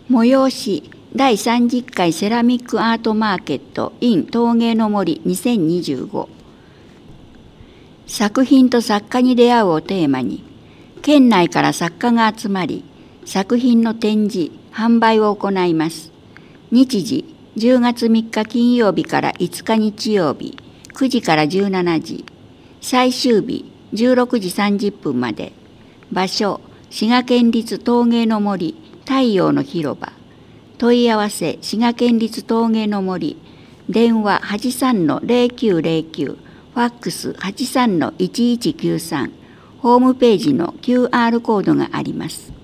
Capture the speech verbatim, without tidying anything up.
催しだいさんじゅっかいセラミックアートマーケット in 陶芸の森にせんにじゅうご。作品と作家に出会うをテーマに、県内から作家が集まり、作品の展示、販売を行います。日時、じゅうがつみっか金曜日からいつか日曜日、くじからじゅうしちじ。最終日、じゅうろくじさんじゅっぷんまで。場所、滋賀県立陶芸の森、太陽の広場。問い合わせ、滋賀県立陶芸の森。電話 はちさんのゼロきゅうゼロきゅう。ファックス はちさんのいちいちきゅうさん。ホームページの キューアール コードがあります。